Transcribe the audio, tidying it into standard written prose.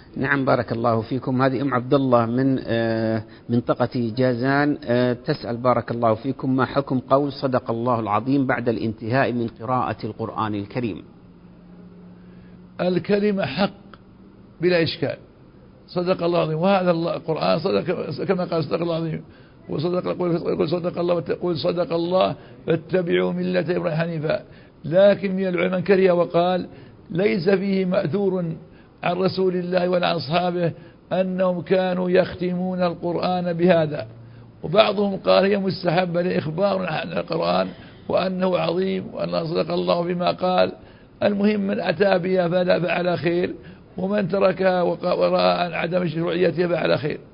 نعم بارك الله فيكم. هذه أم عبد الله من منطقة جازان تسأل بارك الله فيكم: ما حكم قول صدق الله العظيم بعد الانتهاء من قراءة القرآن الكريم؟ الكلمة حق بلا إشكال، صدق الله العظيم، وهذا القرآن صدق كما قال صدق الله العظيم، قل صدق الله فاتبعوا ملة إبراهيم حنيفا. لكن من العلماء من كره وقال ليس فيه مأثور عن رسول الله ولا عن أصحابه أنهم كانوا يختمون القرآن بهذا، وبعضهم قال هي مستحبة لإخبار عن القرآن وأنه عظيم وأن صدق الله بما قال. المهم من أتى بها فعلى خير، ومن تركها ورأى عن عدم شرعيتها فعلى خير.